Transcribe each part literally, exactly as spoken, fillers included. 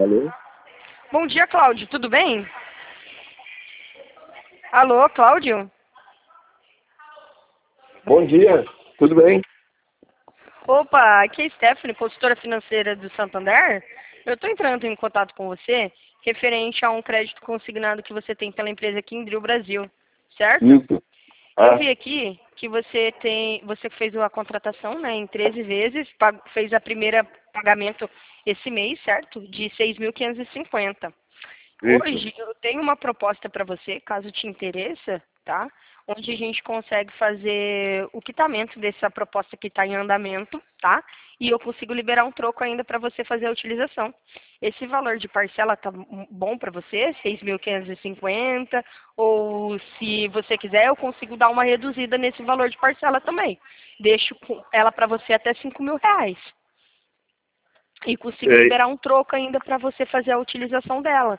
Alô? Bom dia, Cláudio. Tudo bem? Alô, Cláudio? Bom dia, tudo bem? Opa, aqui é a Stephanie, consultora financeira do Santander. Eu estou entrando em contato com você referente a um crédito consignado que você tem pela empresa Kindril Brasil, certo? Isso. Eu Ah, vi aqui que você tem, você fez a contratação, né, em treze vezes, pag- fez a primeira pagamento esse mês, certo? De seis mil quinhentos e cinquenta. isso. Hoje eu tenho uma proposta para você, caso te interessa, tá? Onde a gente consegue fazer o quitamento dessa proposta que está em andamento, tá? E eu consigo liberar um troco ainda para você fazer a utilização. Esse valor de parcela tá bom para você, seis mil quinhentos e cinquenta, ou se você quiser, eu consigo dar uma reduzida nesse valor de parcela também. Deixo com- ela para você até cinco mil reais. E consigo É, liberar um troco ainda para você fazer a utilização dela.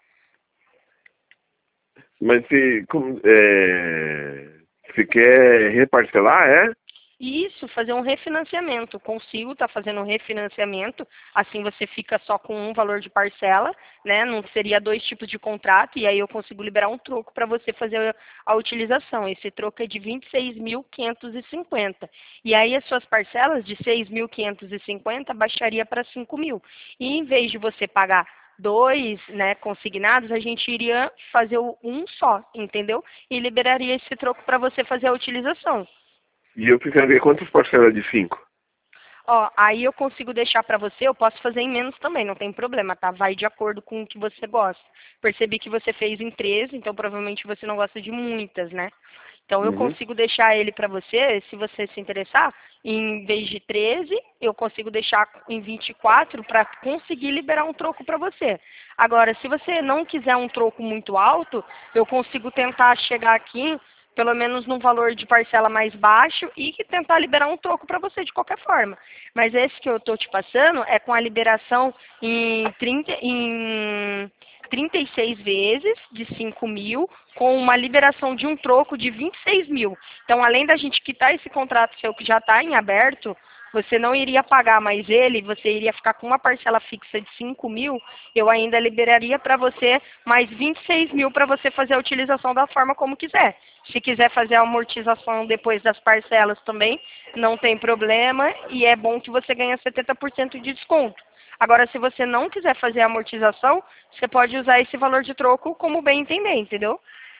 mas se, como, é, se quer reparcelar, é? E isso, fazer um refinanciamento. Consigo estar fazendo um refinanciamento, assim você fica só com um valor de parcela, né? Não seria dois tipos de contrato, e aí eu consigo liberar um troco para você fazer a utilização. Esse troco é de vinte e seis mil quinhentos e cinquenta. E aí as suas parcelas de seis mil quinhentos e cinquenta baixaria para cinco mil. E em vez de você pagar dois, né, consignados, a gente iria fazer o um só, entendeu? E liberaria esse troco para você fazer a utilização. E eu precisaria quantas parcelas de cinco? Ó, aí eu consigo deixar para você, eu posso fazer em menos também, não tem problema, tá? Vai de acordo com o que você gosta. Percebi que você fez em treze, então provavelmente você não gosta de muitas, né? Então eu Uhum. consigo deixar ele para você, se você se interessar, em vez de treze, eu consigo deixar em vinte e quatro para conseguir liberar um troco para você. Agora, se você não quiser um troco muito alto, eu consigo tentar chegar aqui pelo menos num valor de parcela mais baixo e que tentar liberar um troco para você de qualquer forma. Mas esse que eu estou te passando é com a liberação em trinta, em trinta e seis vezes de cinco mil, com uma liberação de um troco de vinte e seis mil. Então, além da gente quitar esse contrato seu que já está em aberto, você não iria pagar mais ele, você iria ficar com uma parcela fixa de cinco mil, eu ainda liberaria para você mais vinte e seis mil para você fazer a utilização da forma como quiser. Se quiser fazer a amortização depois das parcelas também, não tem problema e é bom que você ganha setenta por cento de desconto. Agora, se você não quiser fazer a amortização, você pode usar esse valor de troco como bem entender, entendeu?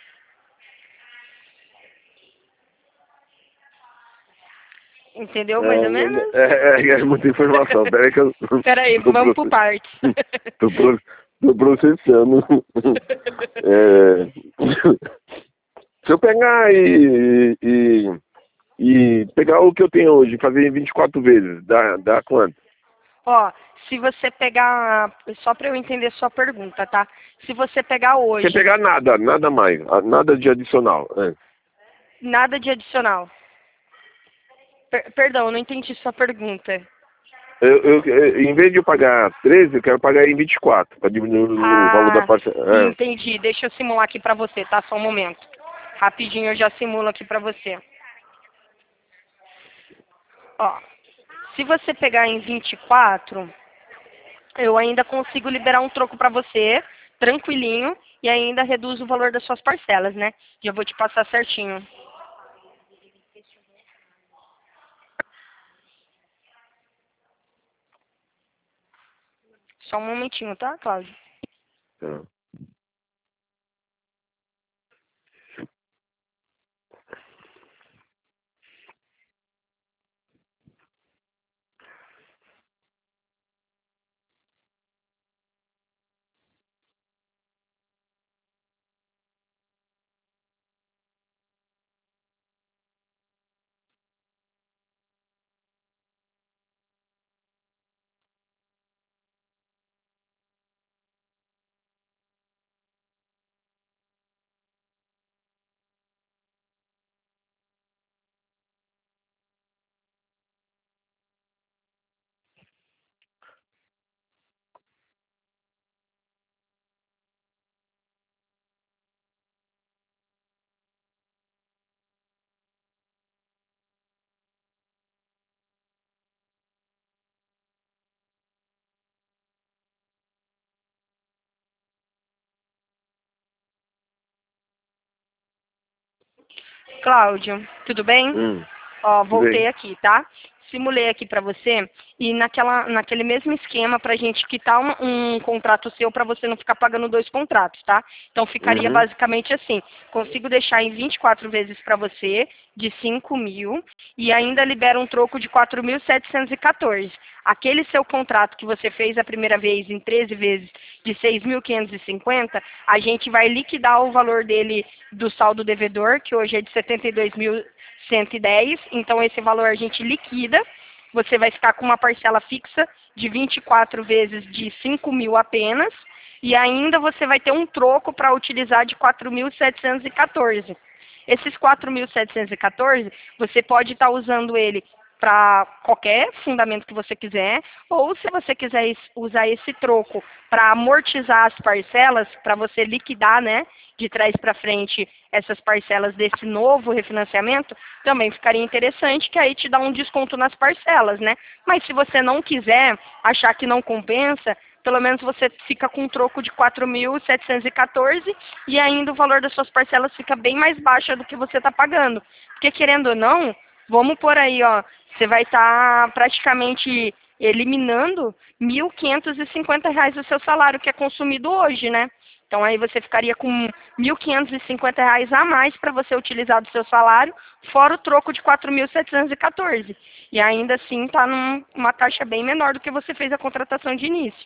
Entendeu mais ou menos? É, é, é muita informação. Peraí que eu Espera aí, tô, vamos por proce- partes. tô, pro- tô processando. É, se eu pegar e, e, e pegar o que eu tenho hoje, e fazer em vinte e quatro vezes, dá, dá quanto? Ó, se você pegar, só para eu entender sua pergunta, tá? Se você pegar Sem hoje, pegar nada, nada mais, nada de adicional. É. nada de adicional. Per- perdão, eu não entendi sua pergunta. Eu, eu, eu- em vez de eu pagar treze, eu quero pagar em vinte e quatro, para diminuir o valor da Ah, parcela. É. entendi. Deixa eu simular aqui pra você, tá? Só um momento. Rapidinho eu já simulo aqui pra você. Ó, se você pegar em vinte e quatro, eu ainda consigo liberar um troco pra você, tranquilinho, e ainda reduz o valor das suas parcelas, né? Já vou te passar certinho. Só um momentinho, tá, Cláudio? Tá. Cláudio, tudo bem? Hum, Ó, tudo voltei bem. aqui, tá? Simulei aqui para você e naquela, naquele mesmo esquema para a gente quitar um, um contrato seu para você não ficar pagando dois contratos, tá? Então ficaria Uhum. basicamente assim, consigo deixar em vinte e quatro vezes para você de cinco mil e ainda libera um troco de quatro mil setecentos e quatorze. Aquele seu contrato que você fez a primeira vez em treze vezes de seis mil quinhentos e cinquenta, a gente vai liquidar o valor dele do saldo devedor, que hoje é de setenta e dois mil cento e dez, então esse valor a gente liquida, você vai ficar com uma parcela fixa de vinte e quatro vezes de cinco mil apenas, e ainda você vai ter um troco para utilizar de quatro mil setecentos e quatorze. Esses quatro mil setecentos e quatorze, você pode estar usando ele para qualquer fundamento que você quiser, ou se você quiser es- usar esse troco para amortizar as parcelas, para você liquidar, né, de trás para frente essas parcelas desse novo refinanciamento, também ficaria interessante, que aí te dá um desconto nas parcelas, né? Mas se você não quiser, achar que não compensa, pelo menos você fica com um troco de quatro mil setecentos e quatorze e ainda o valor das suas parcelas fica bem mais baixa do que você está pagando. Porque querendo ou não, vamos por aí, ó, você vai estar praticamente eliminando mil quinhentos e cinquenta reais do seu salário que é consumido hoje, né? Então aí você ficaria com mil quinhentos e cinquenta reais a mais para você utilizar do seu salário, fora o troco de quatro mil setecentos e quatorze. E ainda assim está numa taxa bem menor do que você fez a contratação de início.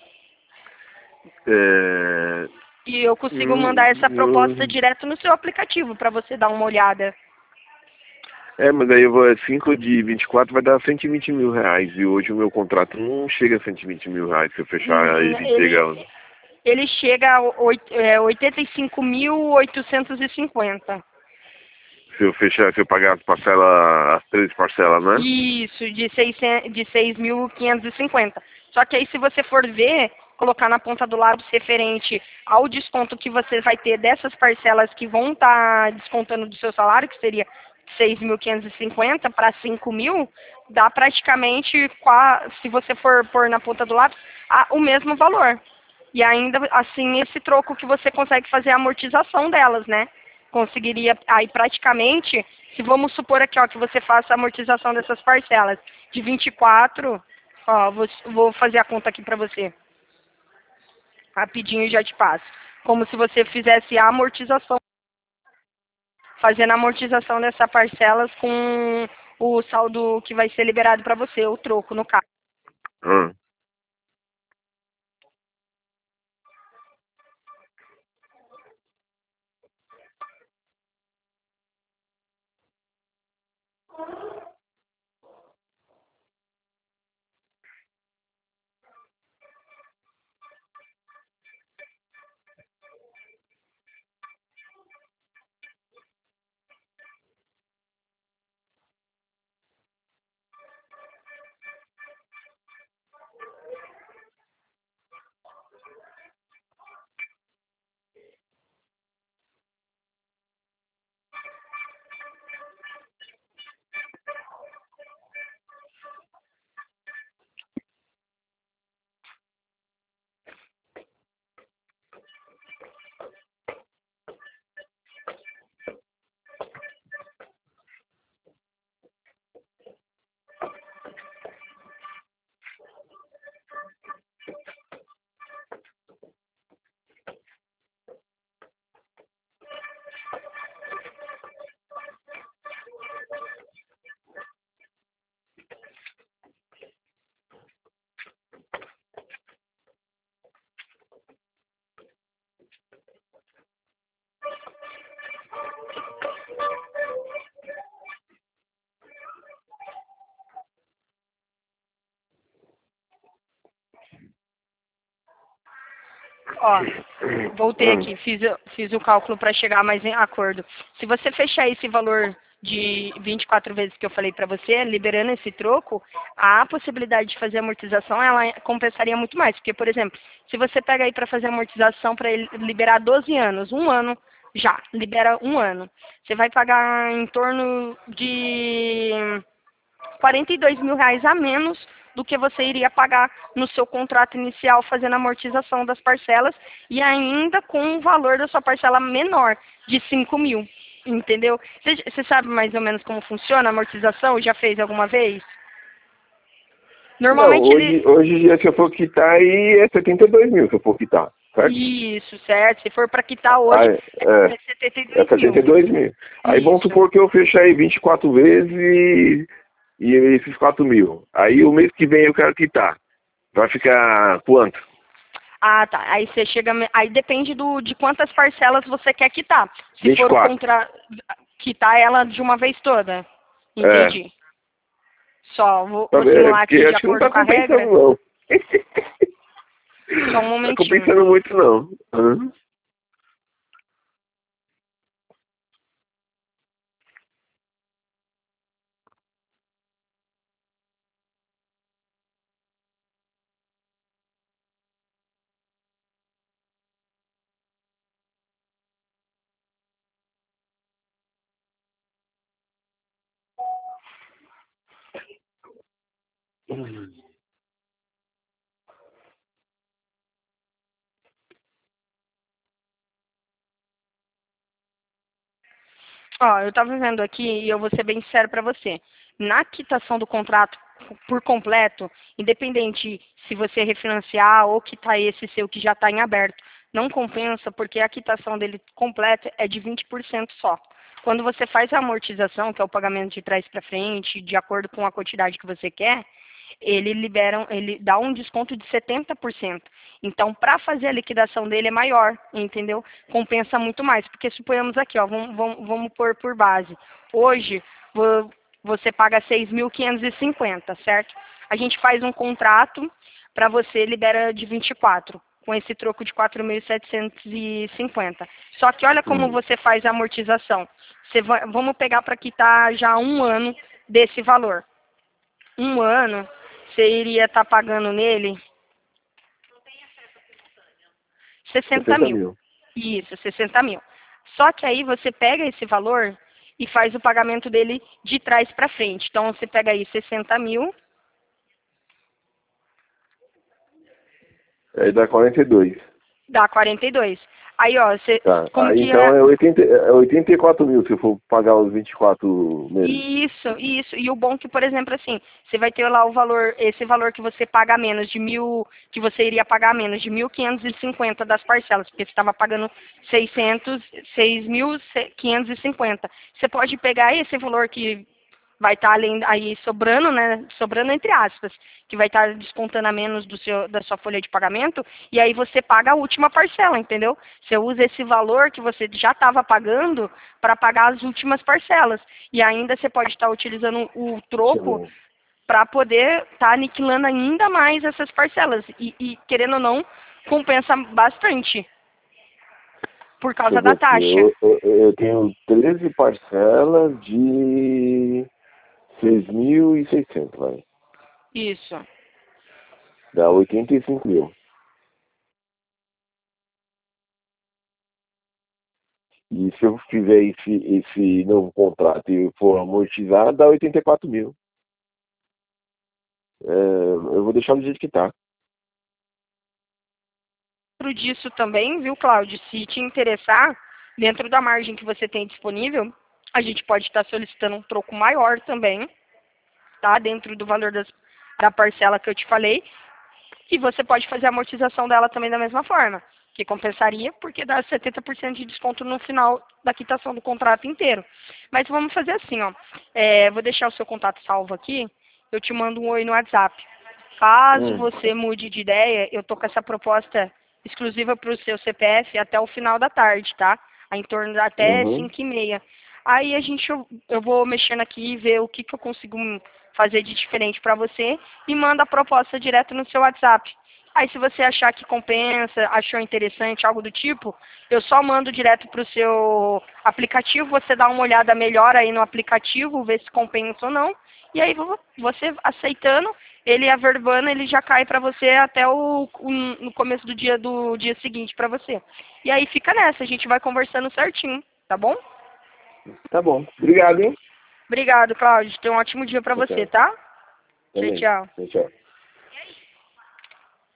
É, E eu consigo mandar hum, essa proposta eu- direto no seu aplicativo para você dar uma olhada. é, mas aí eu vou, cinco de vinte e quatro vai dar cento e vinte mil reais. E hoje o meu contrato não chega a cento e vinte mil reais se eu fechar Hum, ele ele, integral. ele chega a oit- é, oitenta e cinco mil oitocentos e cinquenta. Se eu fechar, se eu pagar as parcelas, as três parcelas, né? Isso, de seiscentos de seis mil quinhentos e cinquenta. Só que aí se você for ver, colocar na ponta do lápis referente ao desconto que você vai ter dessas parcelas que vão estar descontando do seu salário, que seria seis mil quinhentos e cinquenta para cinco mil, dá praticamente, qua- se você for pôr na ponta do lápis, a- o mesmo valor. E ainda assim esse troco que você consegue fazer a amortização delas, né? Conseguiria aí praticamente, se vamos supor aqui ó, que você faça a amortização dessas parcelas de vinte e quatro, ó, vou, vou fazer a conta aqui para você, rapidinho já te passo. Como se você fizesse a amortização, fazendo a amortização dessas parcelas com o saldo que vai ser liberado para você, o troco no caso. Hum. Ó, voltei Hum. aqui, fiz, o- fiz o cálculo para chegar mais em acordo. Se você fechar esse valor de vinte e quatro vezes que eu falei para você, liberando esse troco, a possibilidade de fazer amortização, ela compensaria muito mais. Porque, por exemplo, se você pega aí para fazer amortização para ele liberar doze anos, um ano já, libera um ano. Você vai pagar em torno de quarenta e dois mil reais a menos do que você iria pagar no seu contrato inicial fazendo a amortização das parcelas e ainda com o valor da sua parcela menor, de cinco mil. Entendeu? Você você sabe mais ou menos como funciona a amortização? Já fez alguma vez? Não, Normalmente ele... hoje, hoje se eu for quitar aí é setenta e dois mil se eu for quitar, certo? Isso, certo. Se for para quitar hoje, Aí, é, é setenta e é dois setenta e mil. dois mil. Aí vamos Isso. supor que eu feche aí vinte e quatro vezes e, e esses quatro mil. Aí o mês que vem eu quero quitar. Vai ficar quanto? Ah, tá. Aí você chega... Aí depende do, de quantas parcelas você quer quitar. Se for o vinte e quatro. contra... quitar ela de uma vez toda. É. Entendi. Só, vou, Tá vou vendo? É simular porque aqui de acho que não acordo tá com a compensando regra. não. Só um Tá momentinho. compensando muito não. Hã? Ó, eu tava vendo aqui e eu vou ser bem sincero para você. Na quitação do contrato por completo, independente se você refinanciar ou quitar esse seu que já está em aberto, não compensa porque a quitação dele completa é de vinte por cento só. Quando você faz a amortização, que é o pagamento de trás para frente, de acordo com a quantidade que você quer, ele libera, ele dá um desconto de setenta por cento. Então, para fazer a liquidação dele é maior, entendeu? Compensa muito mais, porque suponhamos aqui, ó, vamos, vamos, vamos pôr por base. Hoje, vo- você paga seis mil quinhentos e cinquenta, certo? A gente faz um contrato para você libera de vinte e quatro, com esse troco de quatro mil setecentos e cinquenta. Só que olha como Hum. você faz a amortização. Você vai, vamos pegar para quitar já um ano desse valor. Um ano, você iria estar pagando nele sessenta sessenta mil. mil. Isso, sessenta mil. Só que aí você pega esse valor e faz o pagamento dele de trás para frente. Então você pega aí sessenta mil, Aí dá quarenta e dois. dá quarenta e dois. Aí, ó, você, Tá. como Aí que então é? é, oitenta, é oitenta e quatro mil se eu for pagar os vinte e quatro meses. Isso, isso. E o bom é que, por exemplo, assim, você vai ter lá o valor, esse valor que você paga menos de mil, que você iria pagar menos de mil quinhentos e cinquenta das parcelas, porque você estava pagando seiscentos, seis mil quinhentos e cinquenta. Você pode pegar esse valor que vai estar além aí sobrando, né? Sobrando entre aspas, que vai estar descontando a menos do seu, da sua folha de pagamento, e aí você paga a última parcela, entendeu? Você usa esse valor que você já estava pagando para pagar as últimas parcelas. E ainda você pode estar utilizando o troco Sim. para poder estar aniquilando ainda mais essas parcelas. E, e, querendo ou não, compensa bastante por Deixa causa eu ver da aqui. taxa. Eu, eu, eu tenho treze parcelas de seis mil e seiscentos, vai. Isso. Dá oitenta e cinco mil. E se eu fizer esse, esse novo contrato e for amortizar, dá oitenta e quatro mil. É, eu vou deixar do jeito que tá. Dentro disso também, viu, Cláudio? Se te interessar, dentro da margem que você tem disponível, a gente pode estar solicitando um troco maior também, tá? Dentro do valor das, da parcela que eu te falei. E você pode fazer a amortização dela também da mesma forma, que compensaria porque dá setenta por cento de desconto no final da quitação do contrato inteiro. Mas vamos fazer assim, ó. É, vou deixar o seu contato salvo aqui, eu te mando um oi no WhatsApp. Caso Hum. você mude de ideia, eu tô com essa proposta exclusiva para o seu C P F até o final da tarde, tá? Em torno de até Uhum. cinco e meia. Aí a gente, eu, eu vou mexendo aqui e ver o que, que eu consigo fazer de diferente para você e manda a proposta direto no seu WhatsApp. Aí se você achar que compensa, achou interessante, algo do tipo, eu só mando direto para o seu aplicativo, você dá uma olhada melhor aí no aplicativo, ver se compensa ou não. E aí você aceitando, ele averbando, ele já cai para você até o, o no começo do dia do dia seguinte para você. E aí fica nessa, a gente vai conversando certinho, tá bom? Tá bom. Obrigado, hein? Obrigado, Cláudio. Tenha um ótimo dia para Tchau, você, tchau. tá? Tchau, Também. tchau. Tchau, tchau.